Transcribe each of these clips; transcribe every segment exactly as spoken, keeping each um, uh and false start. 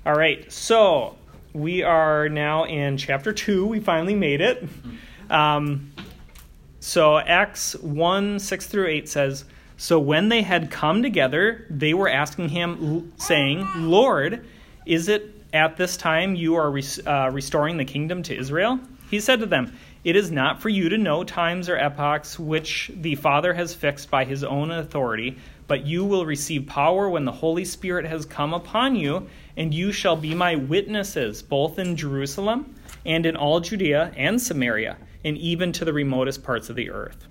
All right, so we are now in chapter two. We finally made it. Um, so Acts one, six through eight says, "So when they had come together, they were asking him, saying, 'Lord, is it at this time you are res- uh, restoring the kingdom to Israel?' He said to them, 'It is not for you to know times or epochs which the Father has fixed by his own authority, but you will receive power when the Holy Spirit has come upon you, and you shall be my witnesses, both in Jerusalem and in all Judea and Samaria, and even to the remotest parts of the earth.'"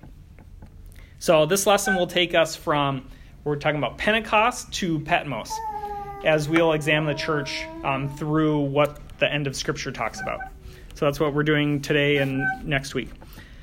So this lesson will take us from, we're talking about Pentecost to Patmos, as we'll examine the church um, through what the end of Scripture talks about. So that's what we're doing today and next week.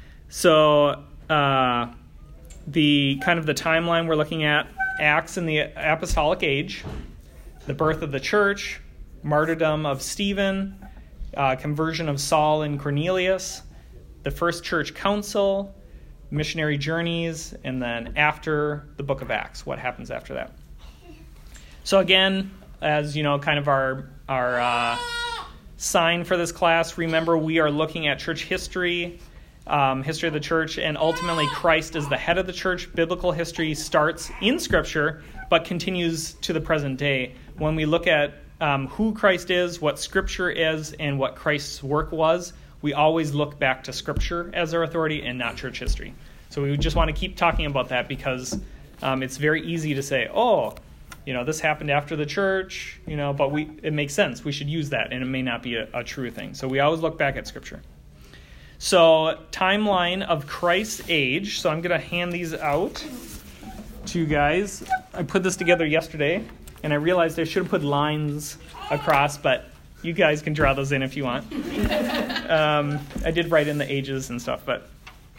So uh, the kind of the timeline we're looking at, Acts in the apostolic age, the birth of the church, martyrdom of Stephen, uh, conversion of Saul and Cornelius, the first church council, missionary journeys, and then after the book of Acts, what happens after that. So again, as you know, kind of our our uh, sign for this class, remember we are looking at church history, um, history of the church, and ultimately Christ is the head of the church. Biblical history starts in Scripture, but continues to the present day. When we look at um, who Christ is, what Scripture is, and what Christ's work was, we always look back to Scripture as our authority and not church history. So we just want to keep talking about that because um, it's very easy to say, oh, you know, this happened after the church, you know, but we it makes sense. We should use that, and it may not be a, a true thing. So we always look back at Scripture. So timeline of Christ's age. So I'm going to hand these out to you guys. I put this together yesterday, and I realized I should have put lines across, but you guys can draw those in if you want. um, I did write in the ages and stuff, but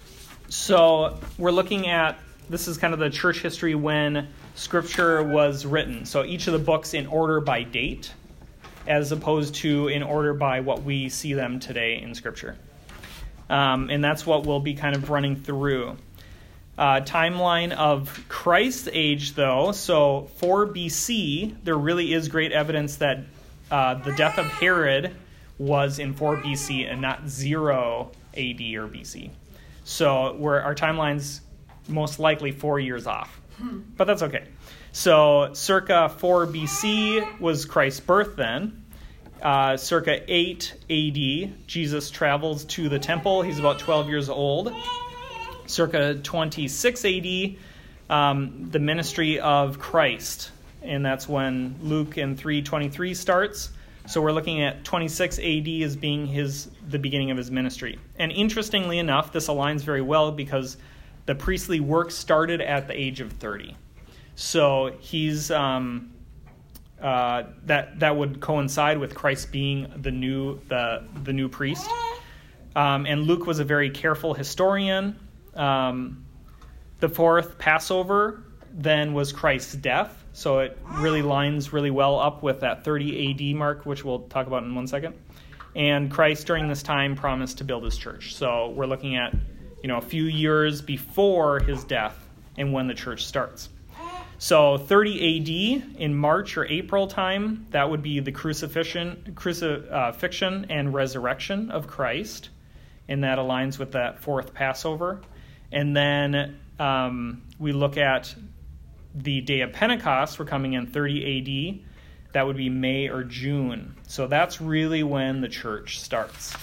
so we're looking at, this is kind of the church history when Scripture was written. So each of the books in order by date, as opposed to in order by what we see them today in Scripture. Um, and that's what we'll be kind of running through. Uh, timeline of Christ's age, though. So four B C, there really is great evidence that uh, the death of Herod was in four B C and not zero A D or B C. So we're, our timeline's most likely four years off. But that's okay. So circa four B C was Christ's birth then. Uh, circa eight A D, Jesus travels to the temple. He's about twelve years old. Circa twenty-six A D, um, the ministry of Christ. And that's when Luke in three twenty-three starts. So we're looking at twenty-six A D as being his the beginning of his ministry. And interestingly enough, this aligns very well because the priestly work started at the age of thirty. So he's um, uh, that that would coincide with Christ being the new the the new priest. Um, and Luke was a very careful historian. Um, the fourth Passover then was Christ's death. So it really lines really well up with that thirty A D mark, which we'll talk about in one second. And Christ during this time promised to build his church. So we're looking at, you know, a few years before his death and when the church starts. So thirty A D in March or April time, that would be the crucifixion, crucifixion and resurrection of Christ. And that aligns with that fourth Passover. And then um, we look at the day of Pentecost. We're coming in thirty A D. That would be May or June. So that's really when the church starts.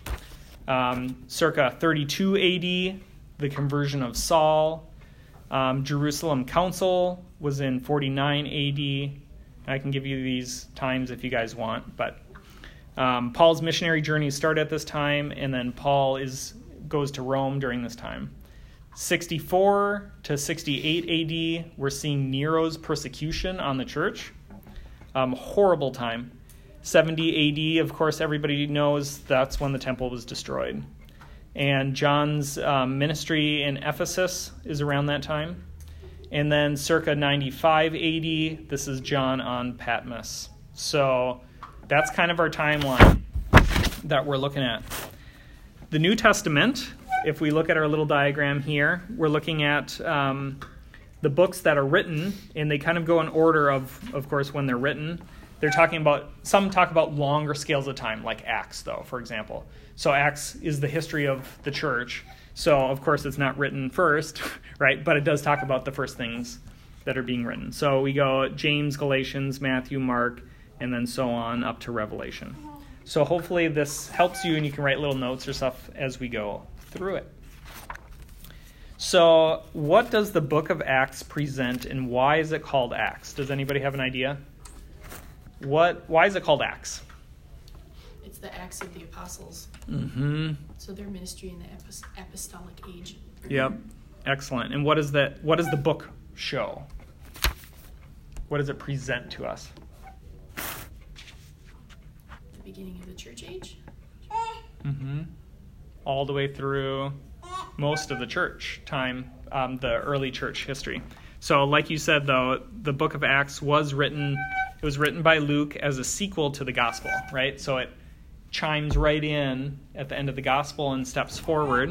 Um, circa thirty-two A D, the conversion of Saul. Um, Jerusalem Council was in forty-nine A D. I can give you these times if you guys want, but um, Paul's missionary journeys start at this time, and then Paul is goes to Rome during this time. sixty-four to sixty-eight A D, we're seeing Nero's persecution on the church. Um, horrible time. seventy A D, of course, everybody knows that's when the temple was destroyed. And John's um, ministry in Ephesus is around that time. And then circa ninety-five A D, this is John on Patmos. So that's kind of our timeline that we're looking at. The New Testament, if we look at our little diagram here, we're looking at um, the books that are written, and they kind of go in order of, of course, when they're written. they're talking about, some talk about longer scales of time, like Acts, though, for example. So Acts is the history of the church. So, of course, it's not written first, right? But it does talk about the first things that are being written. So we go James, Galatians, Matthew, Mark, and then so on up to Revelation. So hopefully this helps you, and you can write little notes or stuff as we go through it. So what does the book of Acts present, and why is it called Acts? Does anybody have an idea? What? Why is it called Acts? It's the Acts of the Apostles. Mm-hmm. So their ministry in the apos- apostolic age. Yep. Excellent. And what is that? What does the book show? What does it present to us? The beginning of the church age. Mm-hmm. All the way through most of the church time, um, the early church history. So like you said, though, the book of Acts was written, it was written by Luke as a sequel to the gospel, right? So it chimes right in at the end of the gospel and steps forward.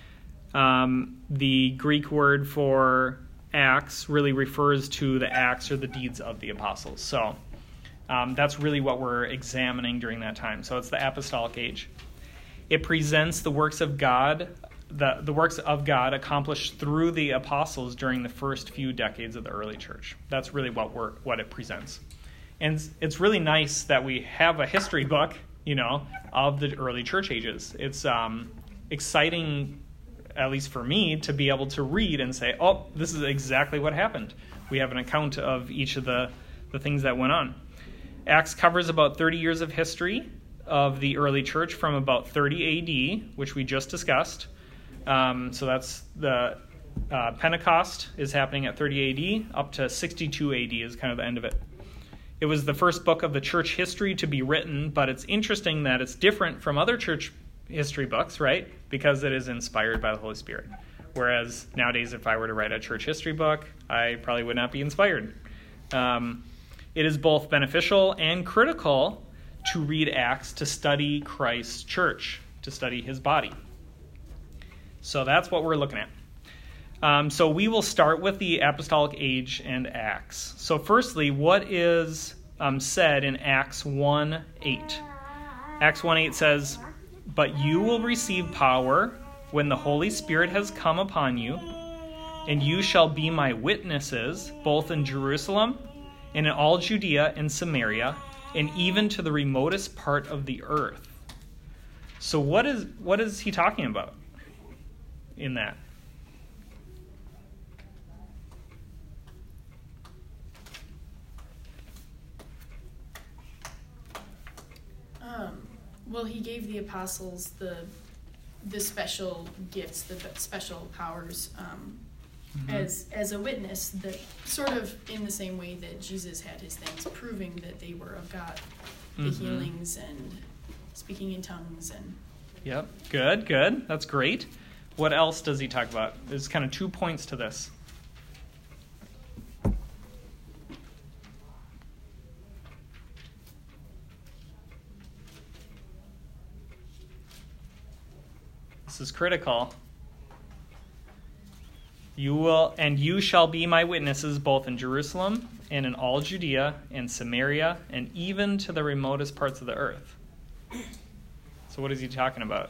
Um, the Greek word for Acts really refers to the acts or the deeds of the apostles. So um, that's really what we're examining during that time. So it's the apostolic age. It presents the works of God, the, the works of God accomplished through the apostles during the first few decades of the early church. That's really what we're what it presents. And it's, it's really nice that we have a history book, you know, of the early church ages. It's um, exciting, at least for me, to be able to read and say, oh, this is exactly what happened. We have an account of each of the, the things that went on. Acts covers about thirty years of history of the early church from about thirty A D, which we just discussed. Um, so that's the uh, Pentecost is happening at thirty A D, up to sixty-two A D is kind of the end of it. It was the first book of the church history to be written, but it's interesting that it's different from other church history books, right? Because it is inspired by the Holy Spirit. Whereas nowadays, if I were to write a church history book, I probably would not be inspired. Um, it is both beneficial and critical to read Acts to study Christ's church, to study his body. So that's what we're looking at. Um, so we will start with the apostolic age and Acts. So firstly, what is um, said in Acts one eight? Acts one eight says, "But you will receive power when the Holy Spirit has come upon you, and you shall be my witnesses, both in Jerusalem and in all Judea and Samaria, and even to the remotest part of the earth." So what is what is he talking about in that? Um, well, he gave the apostles the the special gifts, the special powers, um, mm-hmm. as as a witness, that sort of in the same way that Jesus had his things, proving that they were of God, the mm-hmm. healings and speaking in tongues and. Yep, good, good. That's great. What else does he talk about? There's kind of two points to this. This is critical. You will, and you shall be my witnesses both in Jerusalem and in all Judea and Samaria and even to the remotest parts of the earth. So what is he talking about?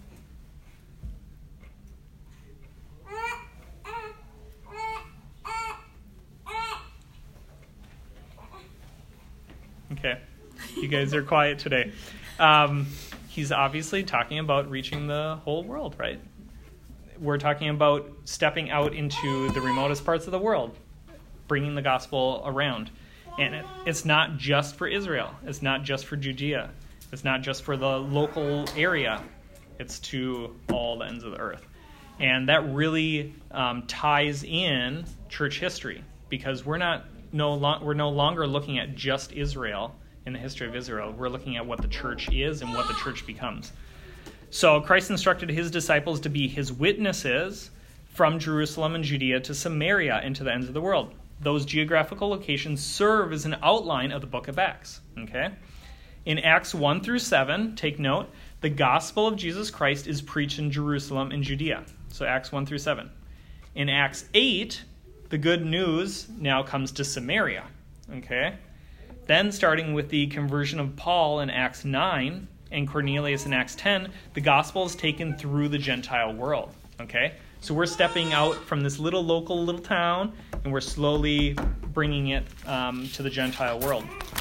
Okay, you guys are quiet today. Um, he's obviously talking about reaching the whole world, right? We're talking about stepping out into the remotest parts of the world, bringing the gospel around. And it, it's not just for Israel. It's not just for Judea. It's not just for the local area. It's to all the ends of the earth. And that really um, ties in church history, because we're not no lo- we're no longer looking at just Israel in the history of Israel. We're looking at what the church is and what the church becomes. So Christ instructed his disciples to be his witnesses from Jerusalem and Judea to Samaria and to the ends of the world. Those geographical locations serve as an outline of the book of Acts. Okay? In Acts one through seven, take note, the gospel of Jesus Christ is preached in Jerusalem and Judea. So Acts one through seven. In Acts eight, the good news now comes to Samaria. Okay? Then, starting with the conversion of Paul in Acts nine and Cornelius in Acts ten, the gospel is taken through the Gentile world. Okay? So we're stepping out from this little local little town, and we're slowly bringing it um, to the Gentile world.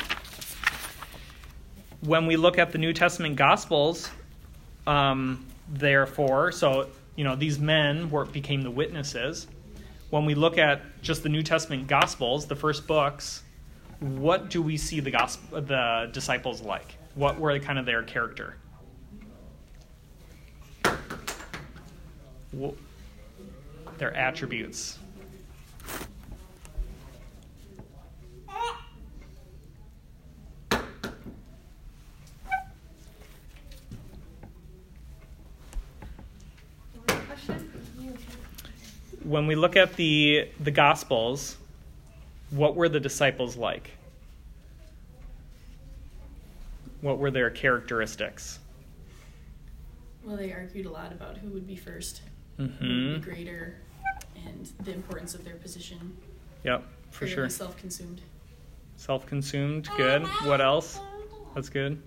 When we look at the New Testament Gospels, um, therefore, so, you know, these men were became the witnesses. When we look at just the New Testament Gospels, the first books, what do we see the gospel, the disciples like? What were kind of their character? Well, their attributes. When we look at the the Gospels, what were the disciples like? What were their characteristics? Well, they argued a lot about who would be first, Mm-hmm. who would be greater, and the importance of their position. Yep, for Fairly sure. self-consumed. Self-consumed, good. What else? That's good.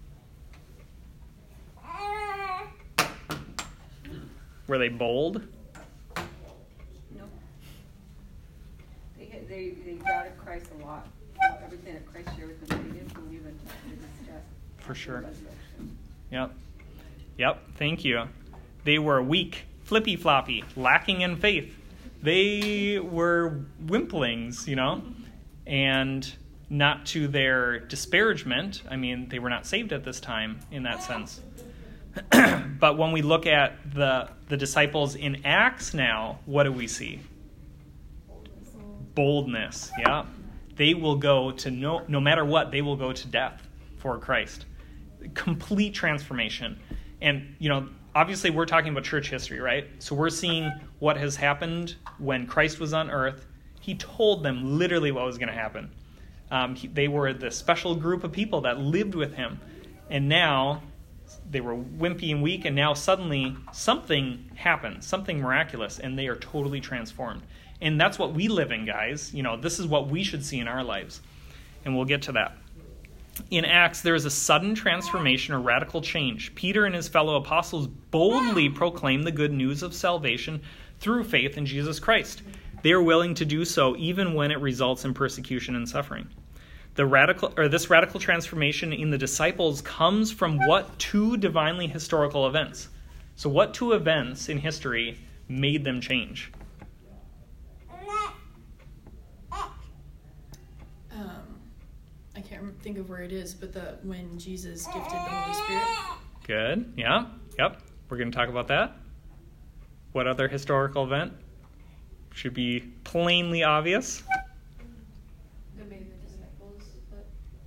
Were they bold? No. They, had- they, they doubted Christ a lot. About everything that Christ shared with them, they didn't believe it until his death. For after sure. the resurrection. Yep. Yep, thank you. They were weak, flippy-floppy, lacking in faith. They were wimplings, you know, and not to their disparagement. I mean, they were not saved at this time in that sense. But when we look at the the disciples in Acts now, what do we see? Boldness, yeah. They will go to, no, no matter what, they will go to death for Christ. Complete transformation. And, you know, obviously we're talking about church history, right? So we're seeing what has happened when Christ was on earth. He told them literally what was going to happen. Um, he, they were the special group of people that lived with him. And now they were wimpy and weak, and now suddenly something happens, something miraculous, and they are totally transformed. And that's what we live in, guys. You know, this is what we should see in our lives. And we'll get to that. In Acts, there is a sudden transformation or radical change. Peter and his fellow apostles boldly proclaim the good news of salvation through faith in Jesus Christ. They are willing to do so even when it results in persecution and suffering. The radical, or this radical transformation in the disciples comes from what two divinely historical events? So what two events in history made them change? Um, I can't rem- think of where it is, but the when Jesus gifted the Holy Spirit. Good. Yeah. Yep. We're going to talk about that. What other historical event? Should be plainly obvious. That made the disciples, but,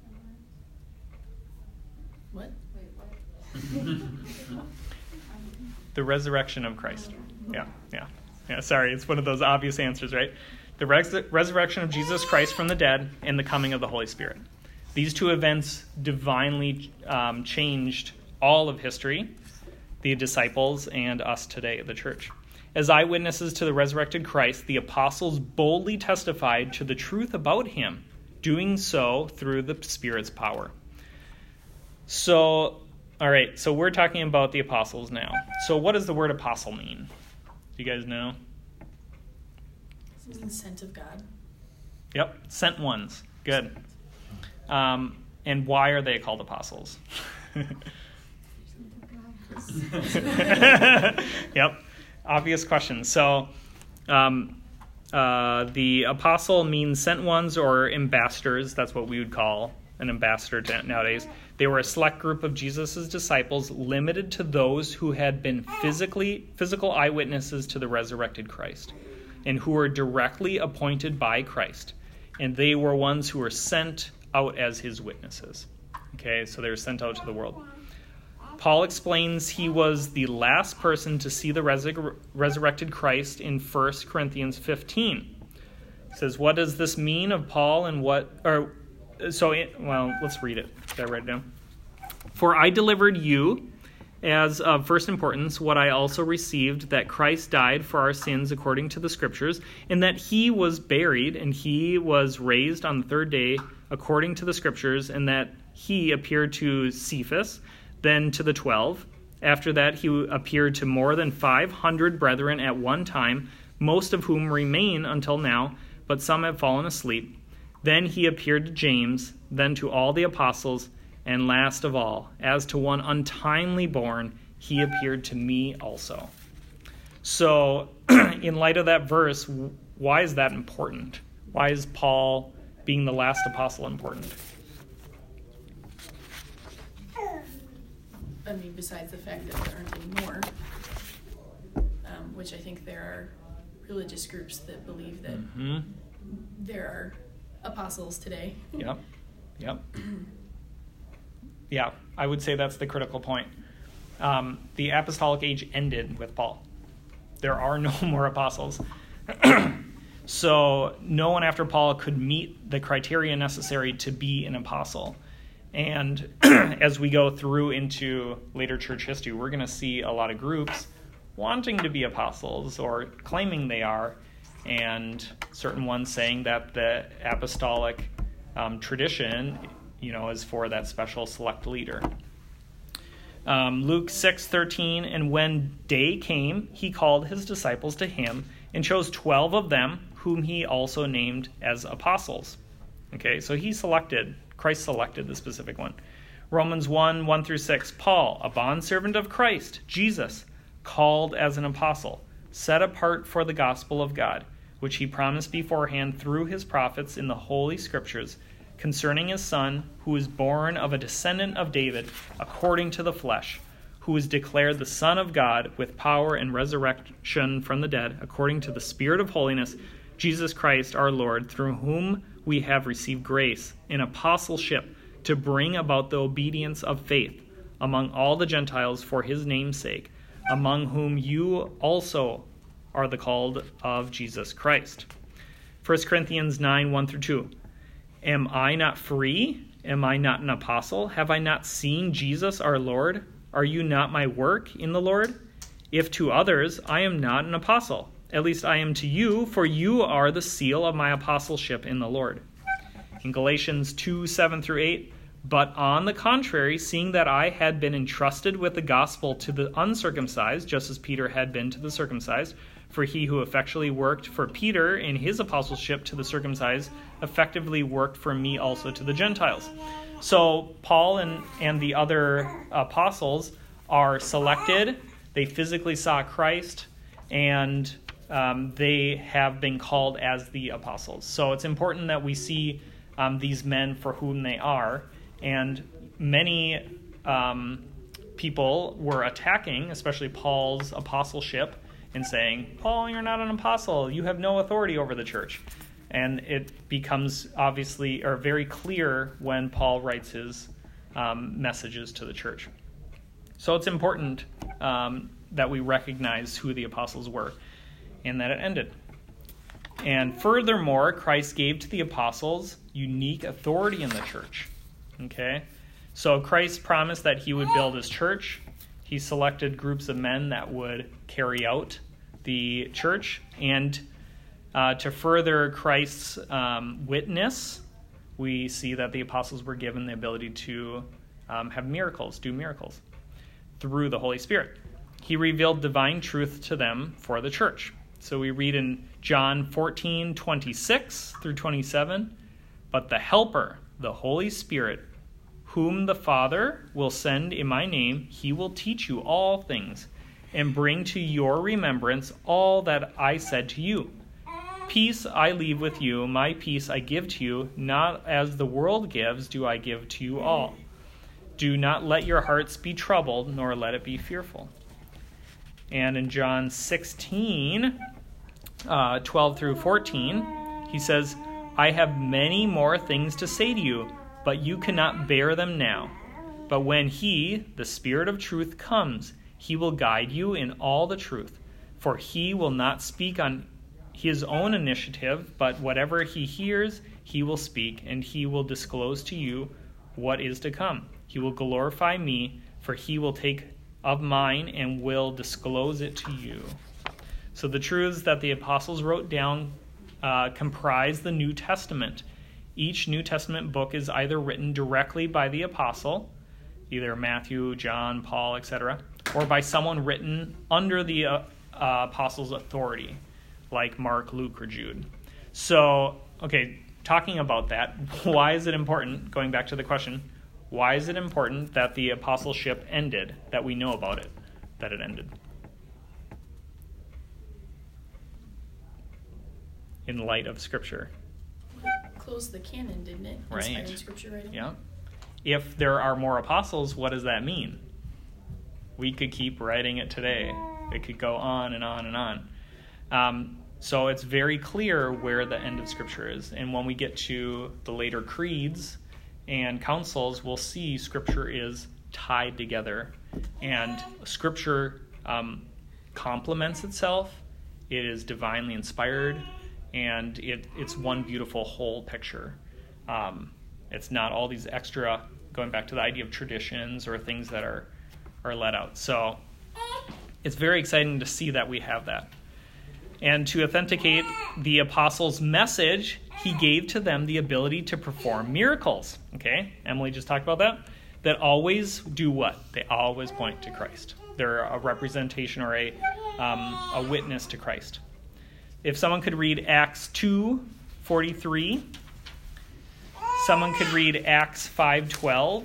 What? wait, what? The resurrection of Christ. Yeah. Yeah. Yeah. Sorry. It's one of those obvious answers, right? The res- resurrection of Jesus Christ from the dead and the coming of the Holy Spirit. These two events divinely um, changed all of history, the disciples, and us today, the church. As eyewitnesses to the resurrected Christ, the apostles boldly testified to the truth about him, doing so through the Spirit's power. So, all right, so we're talking about the apostles now. So what does the word apostle mean? Do you guys know? It means sent of God. Yep, sent ones. Good. Um, and why are they called apostles? Yep, obvious question. So um, uh, the apostle means sent ones or ambassadors. That's what we would call an ambassador to nowadays. They were a select group of Jesus' disciples, limited to those who had been physically physical eyewitnesses to the resurrected Christ, and who were directly appointed by Christ. And they were ones who were sent out as his witnesses. Okay, so they were sent out to the world. Paul explains he was the last person to see the resur- resurrected Christ in First Corinthians fifteen. He says, what does this mean of Paul and what... or so, it, well, let's read it. Did I write it down? For I delivered you as of first importance what I also received, that Christ died for our sins according to the Scriptures, and that he was buried, and he was raised on the third day according to the Scriptures, and that he appeared to Cephas, then to the twelve. After that, he appeared to more than five hundred brethren at one time, most of whom remain until now, but some have fallen asleep. Then he appeared to James, then to all the apostles, and last of all, as to one untimely born, he appeared to me also. So, in light of that verse, why is that important? Why is Paul being the last apostle important? I mean, besides the fact that there aren't any more, um, which I think there are religious groups that believe that Mm-hmm. there are apostles today. Yep. Yep. Yeah, I would say that's the critical point. Um, the apostolic age ended with Paul. There are no more apostles. So no one after Paul could meet the criteria necessary to be an apostle. And as we go through into later church history, we're going to see a lot of groups wanting to be apostles or claiming they are, and certain ones saying that the apostolic um, tradition, you know, is for that special select leader. Um, Luke six thirteen, and when day came, he called his disciples to him and chose twelve of them, whom he also named as apostles. Okay, so he selected, Christ selected the specific one. Romans one, one through six, Paul, a bondservant of Christ, Jesus, called as an apostle, set apart for the gospel of God, which he promised beforehand through his prophets in the Holy Scriptures, concerning his Son, who was born of a descendant of David, according to the flesh, who was declared the Son of God with power and resurrection from the dead, according to the Spirit of holiness, Jesus Christ our Lord, through whom we have received grace and apostleship to bring about the obedience of faith among all the Gentiles for his name's sake, among whom you also are the called of Jesus Christ. First Corinthians nine, one through two. Am I not free? Am I not an apostle? Have I not seen Jesus our Lord? Are you not my work in the Lord? If to others I am not an apostle, at least I am to you, for you are the seal of my apostleship in the Lord. In Galatians two, seven through eight, but on the contrary, seeing that I had been entrusted with the gospel to the uncircumcised, just as Peter had been to the circumcised, for he who effectually worked for Peter in his apostleship to the circumcised effectively worked for me also to the Gentiles. So Paul and, and the other apostles are selected. They physically saw Christ, and um, they have been called as the apostles. So it's important that we see um, these men for whom they are. And many um, people were attacking, especially Paul's apostleship, and saying, Paul, you're not an apostle. You have no authority over the church. And it becomes obviously, or very clear when Paul writes his um, messages to the church. So it's important um, that we recognize who the apostles were and that it ended. And furthermore, Christ gave to the apostles unique authority in the church. Okay? So Christ promised that he would build his church. He selected groups of men that would carry out the church. And uh, to further Christ's um, witness, we see that the apostles were given the ability to um, have miracles, do miracles, through the Holy Spirit. He revealed divine truth to them for the church. So we read in John fourteen, twenty-six through twenty-seven, but the Helper, the Holy Spirit, whom the Father will send in my name, he will teach you all things and bring to your remembrance all that I said to you. Peace I leave with you, my peace I give to you, not as the world gives do I give to you all. Do not let your hearts be troubled, nor let it be fearful. And in John sixteen, uh, twelve through fourteen, he says, I have many more things to say to you, but you cannot bear them now. But when he, the Spirit of truth, comes, he will guide you in all the truth. For he will not speak on his own initiative, but whatever he hears, he will speak, and he will disclose to you what is to come. He will glorify me, for he will take of mine and will disclose it to you. So the truths that the apostles wrote down uh, comprise the New Testament. Each New Testament book is either written directly by the apostle, either Matthew, John, Paul, et cetera, or by someone written under the uh, uh, apostle's authority, like Mark, Luke, or Jude. So, okay, talking about that, why is it important, going back to the question, why is it important that the apostleship ended, that we know about it, that it ended? In light of Scripture. Closed the canon, didn't it? Right. Inspiring Scripture writing. Yeah. If there are more apostles, what does that mean? We could keep writing it today. It could go on and on and on. Um, so it's very clear where the end of Scripture is. And when we get to the later creeds and councils, we'll see Scripture is tied together. And Scripture um, complements itself. It is divinely inspired. And it, it's one beautiful whole picture. Um, it's not all these extra, going back to the idea of traditions or things that are, are let out. So it's very exciting to see that we have that. And to authenticate the apostles' message, he gave to them the ability to perform miracles. Okay, Emily just talked about that. That always do what? They always point to Christ. They're a representation or a um, a witness to Christ. If someone could read Acts two forty-three, someone could read Acts five twelve,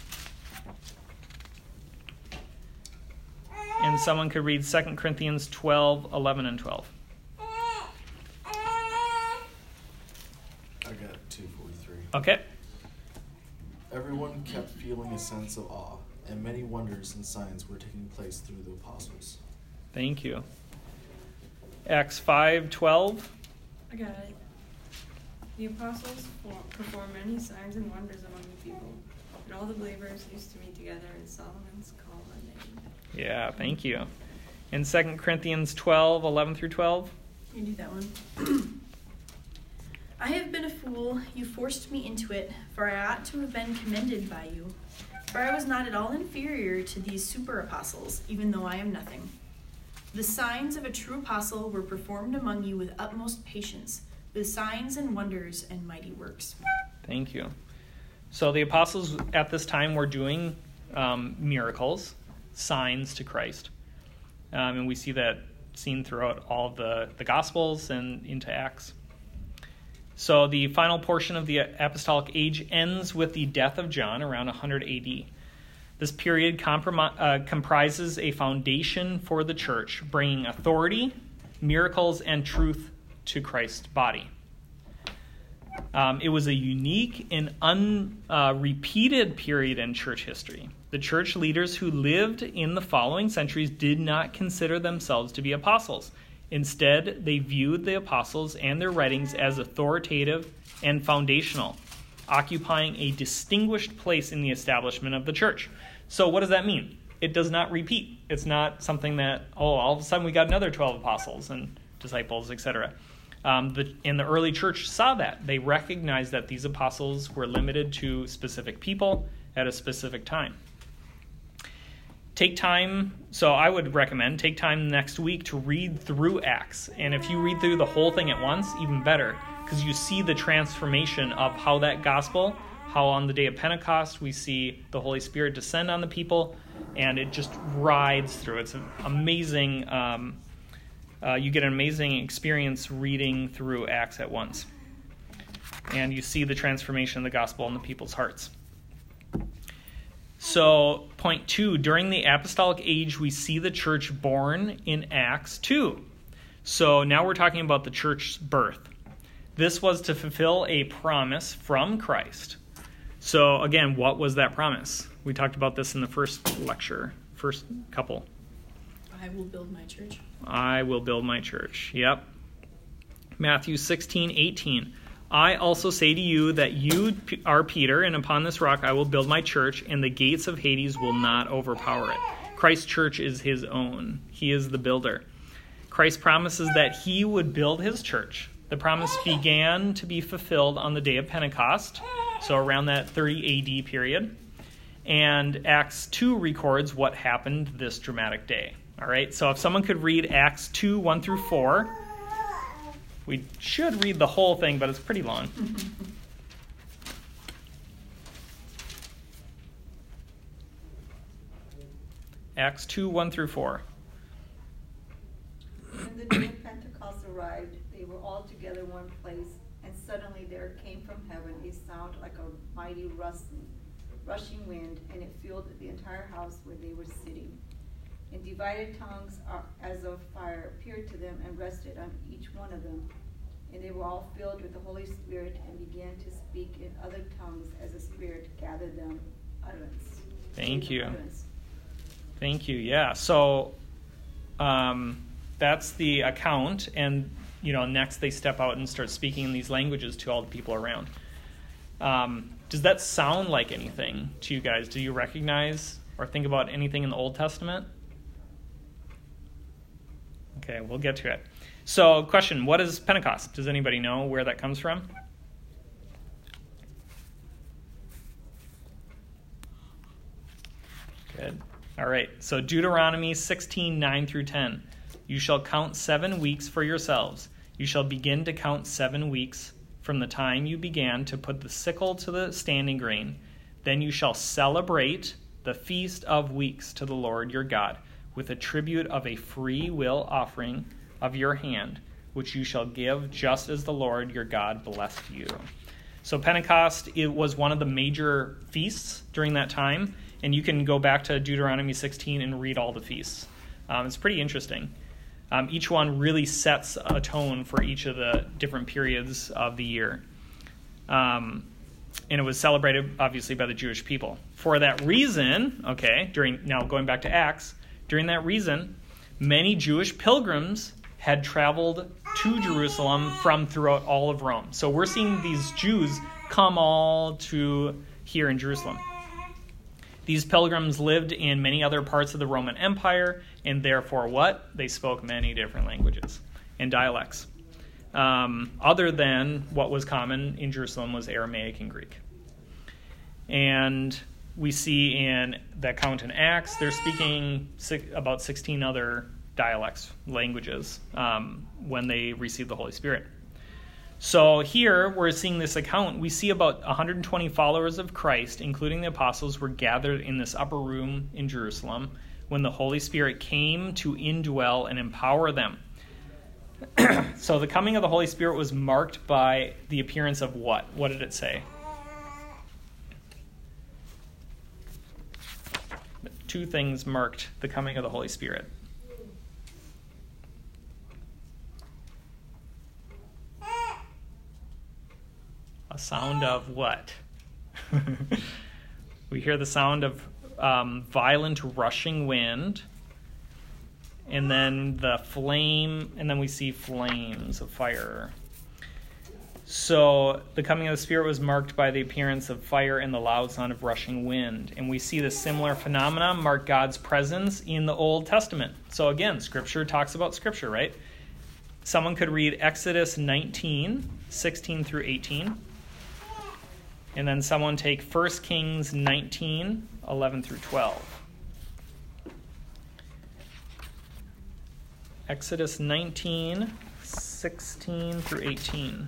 and someone could read Second Corinthians twelve eleven and twelve. I got two forty-three. Okay. Everyone kept feeling a sense of awe, and many wonders and signs were taking place through the apostles. Thank you. Acts five twelve. I got it. The apostles performed many signs and wonders among the people, and all the believers used to meet together in Solomon's colonnade. Yeah, thank you. In Second Corinthians twelve eleven through twelve. You do that one. I have been a fool. You forced me into it, for I ought to have been commended by you. For I was not at all inferior to these super apostles, even though I am nothing. The signs of a true apostle were performed among you with utmost patience, with signs and wonders and mighty works. Thank you. So the apostles at this time were doing um, miracles, signs to Christ. Um, and we see that seen throughout all of the, the Gospels and into Acts. So the final portion of the apostolic age ends with the death of John around one hundred A D. This period comprom- uh, comprises a foundation for the church, bringing authority, miracles, and truth to Christ's body. Um, it was a unique and unrepeated uh, period in church history. The church leaders who lived in the following centuries did not consider themselves to be apostles. Instead, they viewed the apostles and their writings as authoritative and foundational, occupying a distinguished place in the establishment of the church. So what does that mean? It does not repeat. It's not something that, oh, all of a sudden we got another twelve apostles and disciples, et cetera. Um, the, and the early church saw that. They recognized that these apostles were limited to specific people at a specific time. Take time, so I would recommend, take time next week to read through Acts. And if you read through the whole thing at once, even better, because you see the transformation of how that gospel, how on the day of Pentecost we see the Holy Spirit descend on the people, and it just rides through. It's an amazing, um, uh, you get an amazing experience reading through Acts at once. And you see the transformation of the gospel in the people's hearts. So, point two, during the apostolic age, we see the church born in Acts two. So now we're talking about the church's birth. This was to fulfill a promise from Christ. So again, what was that promise? We talked about this in the first lecture, first couple. I will build my church. I will build my church. Yep. Matthew sixteen eighteen. I also say to you that you are Peter, and upon this rock I will build my church, and the gates of Hades will not overpower it. Christ's church is his own. He is the builder. Christ promises that he would build his church. The promise began to be fulfilled on the day of Pentecost, so around that thirty A D period. And Acts two records what happened this dramatic day. All right, so if someone could read Acts two, one through four. We should read the whole thing, but it's pretty long. Acts two, one through four. When the day of Pentecost arrived, they were all together in one place, and suddenly there came from heaven a sound like a mighty rustling, rushing wind, and it filled the entire house where they were sitting. And divided tongues as of fire appeared to them and rested on each one of them. And they were all filled with the Holy Spirit and began to speak in other tongues as the Spirit gathered them utterance. Thank you. Utterance. Thank you. Yeah. So um, that's the account. And, you know, next they step out and start speaking in these languages to all the people around. Um, does that sound like anything to you guys? Do you recognize or think about anything in the Old Testament? Okay, we'll get to it. So, question, what is Pentecost? Does anybody know where that comes from? Good. All right, so Deuteronomy sixteen, nine through ten. You shall count seven weeks for yourselves. You shall begin to count seven weeks from the time you began to put the sickle to the standing grain. Then you shall celebrate the Feast of Weeks to the Lord your God, with a tribute of a free will offering of your hand, which you shall give just as the Lord your God blessed you. So Pentecost, it was one of the major feasts during that time, and you can go back to Deuteronomy sixteen and read all the feasts. Um, it's pretty interesting. Um, each one really sets a tone for each of the different periods of the year. Um, and it was celebrated, obviously, by the Jewish people. For that reason, okay, during now going back to Acts, during that reason, many Jewish pilgrims had traveled to Jerusalem from throughout all of Rome. So we're seeing these Jews come all to here in Jerusalem. These pilgrims lived in many other parts of the Roman Empire, and therefore what? They spoke many different languages and dialects. Um, other than what was common in Jerusalem was Aramaic and Greek. And we see in the account in Acts, they're speaking six, about sixteen other dialects, languages, um, when they received the Holy Spirit. So here, we're seeing this account. We see about one hundred twenty followers of Christ, including the apostles, were gathered in this upper room in Jerusalem when the Holy Spirit came to indwell and empower them. So the coming of the Holy Spirit was marked by the appearance of what? What did it say? Two things marked the coming of the Holy Spirit. A sound of what? We hear the sound of um, violent rushing wind, and then the flame, and then we see flames of fire. So the coming of the Spirit was marked by the appearance of fire and the loud sound of rushing wind. And we see the similar phenomena mark God's presence in the Old Testament. So again, Scripture talks about Scripture, right? Someone could read Exodus nineteen, sixteen through eighteen. And then someone take First Kings nineteen, eleven through twelve. Exodus nineteen, sixteen through eighteen.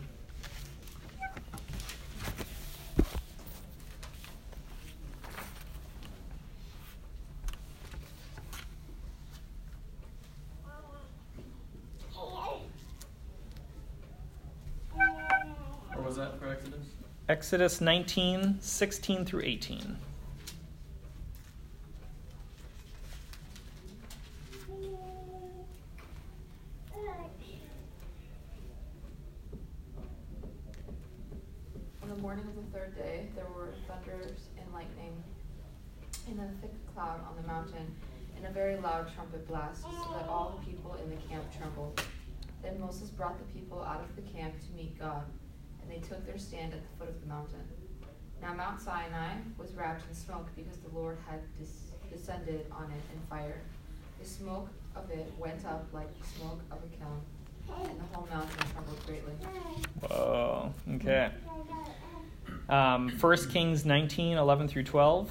Or was that for Exodus? Exodus nineteen, sixteen through eighteen. On the morning of the third day, there were thunders and lightning, and a thick cloud on the mountain, and a very loud trumpet blast, so that all the people in the camp trembled. Then Moses brought the people out of the camp to meet God, and they took their stand at the foot of the mountain. Now Mount Sinai was wrapped in smoke because the Lord had des- descended on it in fire. The smoke of it went up like the smoke of a kiln, and the whole mountain trembled greatly. Whoa, okay. Um, First Kings nineteen, eleven through twelve.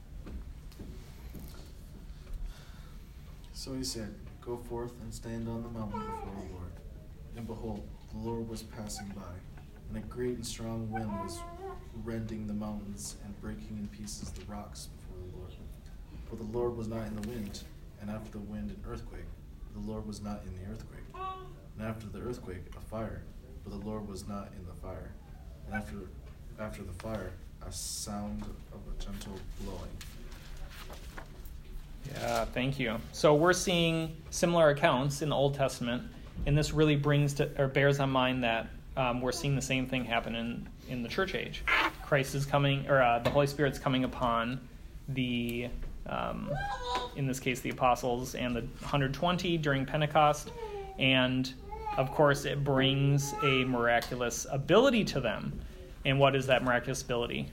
So he said, "Go forth and stand on the mountain before the Lord." And behold, the Lord was passing by, and a great and strong wind was rending the mountains and breaking in pieces the rocks before the Lord. but the Lord was not in the wind, and after the wind an earthquake, but the Lord was not in the earthquake. And after the earthquake a fire, but the Lord was not in the fire. And after after the fire a sound of a gentle blowing. Yeah, thank you. So we're seeing similar accounts in the Old Testament, and this really brings to or bears on mind that um, we're seeing the same thing happen in, in the church age. Christ is coming, or uh, the Holy Spirit's coming upon the, um, in this case, the apostles and the one hundred twenty during Pentecost, and of course it brings a miraculous ability to them. And what is that miraculous ability?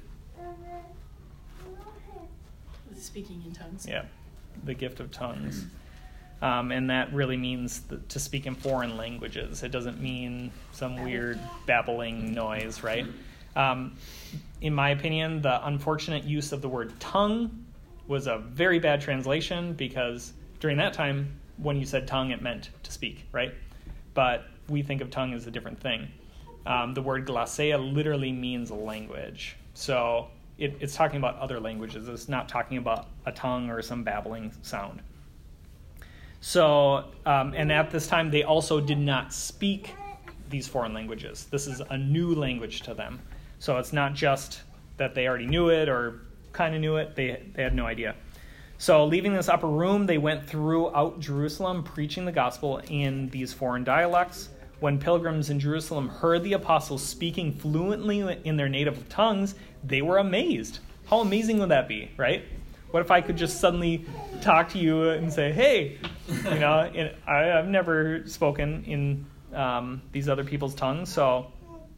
Speaking in tongues. Yeah, the gift of tongues. Um, and that really means th- to speak in foreign languages. It doesn't mean some weird babbling noise, right? Um, in my opinion, the unfortunate use of the word tongue was a very bad translation, because during that time, when you said tongue, it meant to speak, right? But we think of tongue as a different thing. Um, the word glossaia literally means language. So it, it's talking about other languages. It's not talking about a tongue or some babbling sound. So, um, and at this time, they also did not speak these foreign languages. This is a new language to them. So it's not just that they already knew it or kind of knew it. They, they had no idea. So leaving this upper room, they went throughout Jerusalem preaching the gospel in these foreign dialects. When pilgrims in Jerusalem heard the apostles speaking fluently in their native tongues, they were amazed. How amazing would that be, right? What if I could just suddenly talk to you and say, hey, you know, and I, I've never spoken in um, these other people's tongues. So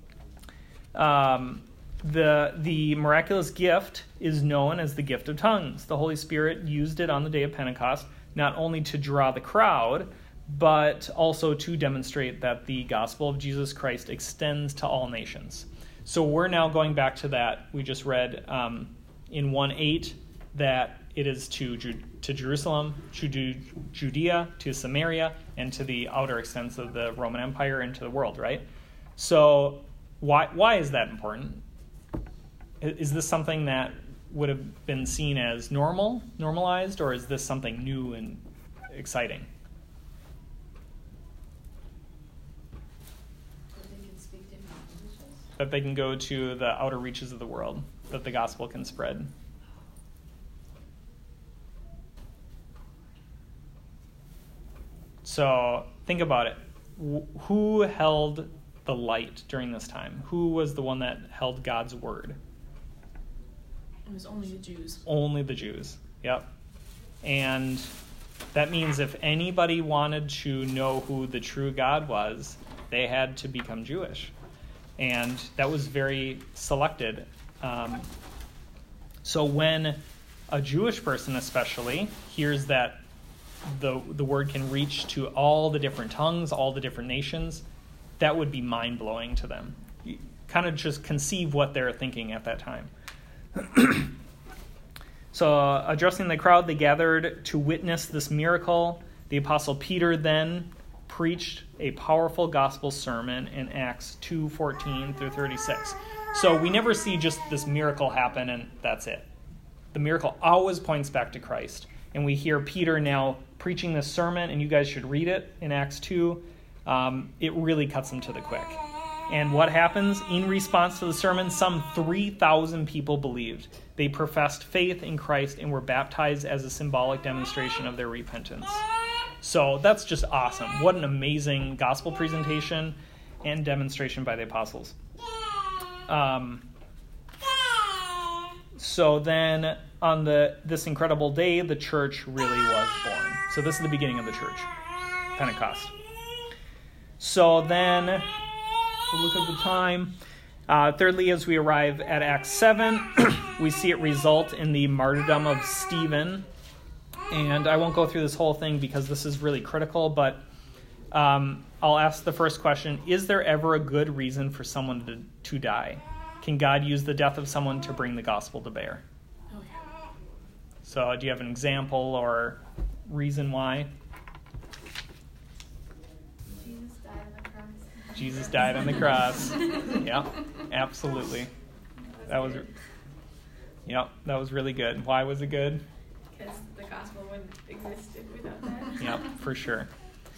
um, the the miraculous gift is known as the gift of tongues. The Holy Spirit used it on the day of Pentecost, not only to draw the crowd, but also to demonstrate that the gospel of Jesus Christ extends to all nations. So we're now going back to that. We just read um, in one eight that it is to Ju- to Jerusalem, to Ju- Judea, to Samaria, and to the outer extents of the Roman Empire and to the world, right? So why why is that important? Is this something that would have been seen as normal, normalized, or is this something new and exciting? That they can go to the outer reaches of the world, that the gospel can spread. So think about it. Who held the light during this time? Who was the one that held God's word? It was only the Jews. Only the Jews, yep. And that means if anybody wanted to know who the true God was, they had to become Jewish. And that was very selected. Um, so when a Jewish person especially hears that the the word can reach to all the different tongues, all the different nations, that would be mind-blowing to them. You kind of just conceive what they're thinking at that time. So uh, addressing the crowd, they gathered to witness this miracle. The Apostle Peter then preached a powerful gospel sermon in Acts two fourteen through thirty-six. So we never see just this miracle happen and that's it. The miracle always points back to Christ. And we hear Peter now preaching this sermon, and you guys should read it in Acts two. Um, it really cuts them to the quick. And what happens? In response to the sermon, some three thousand people believed. They professed faith in Christ and were baptized as a symbolic demonstration of their repentance. So that's just awesome. What an amazing gospel presentation and demonstration by the apostles. Um, so then on the this incredible day, the church really was born. So this is the beginning of the church, Pentecost. So then, we'll look at the time. Uh, thirdly, as we arrive at Acts seven, we see it result in the martyrdom of Stephen. And I won't go through this whole thing because this is really critical, but um, I'll ask the first question. Is there ever a good reason for someone to, to die? Can God use the death of someone to bring the gospel to bear? Oh, yeah. So do you have an example or reason why? Jesus died on the cross. Jesus died on the cross. Yeah, absolutely. That was, yeah, that was really good. Why was it good? because the gospel wouldn't exist without that. Yep, for sure.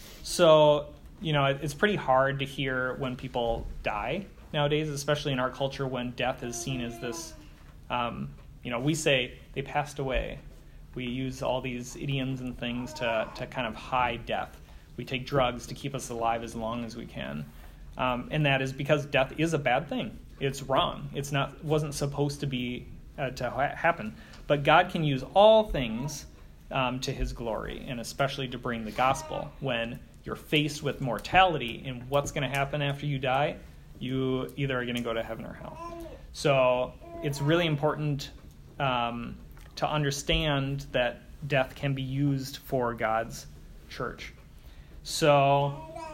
So, you know, it's pretty hard to hear when people die nowadays, especially in our culture when death is seen as this, um, you know, we say they passed away. We use all these idioms and things to, to kind of hide death. We take drugs to keep us alive as long as we can. Um, and that is because death is a bad thing. It's wrong. It's not, wasn't supposed to be, uh, to ha- happen. But God can use all things um, to his glory, and especially to bring the gospel. When you're faced with mortality and what's going to happen after you die, you either are going to go to heaven or hell. So it's really important um, to understand that death can be used for God's church. So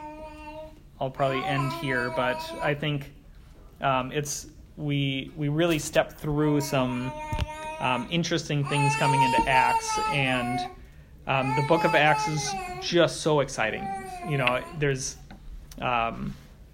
I'll probably end here, but I think um, it's we we really stepped through some um, interesting things coming into Acts, and um, the book of Acts is just so exciting. You know, there's um,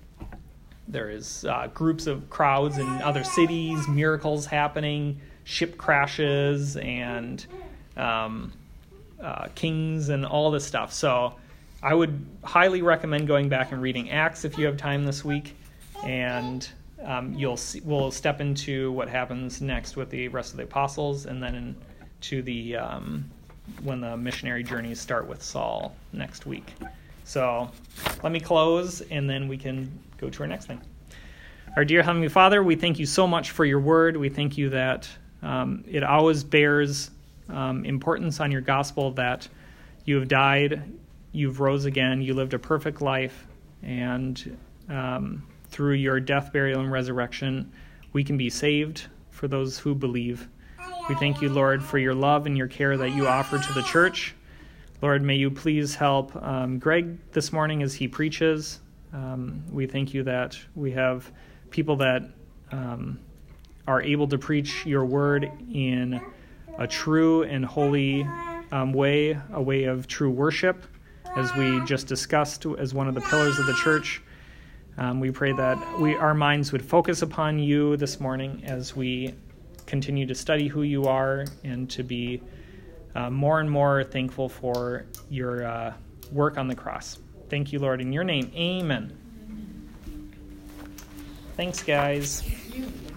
there is uh, groups of crowds in other cities, miracles happening, ship crashes, and um, uh, kings, and all this stuff. So I would highly recommend going back and reading Acts if you have time this week, and um, you'll see, we'll step into what happens next with the rest of the apostles, and then into the um, when the missionary journeys start with Saul next week. So let me close, and then we can go to our next thing. Our dear Heavenly Father, we thank you so much for your word. We thank you that um, it always bears um, importance on your gospel, that you have died, you've rose again, you lived a perfect life, and um, through your death, burial, and resurrection, we can be saved for those who believe. We thank you, Lord, for your love and your care that you offer to the church. Lord, may you please help um, Greg this morning as he preaches. Um, we thank you that we have people that um, are able to preach your word in a true and holy um, way, a way of true worship, as we just discussed as one of the pillars of the church. Um, we pray that we our minds would focus upon you this morning as we continue to study who you are, and to be uh, more and more thankful for your uh, work on the cross. Thank you, Lord, in your name. Amen. Thanks, guys. You.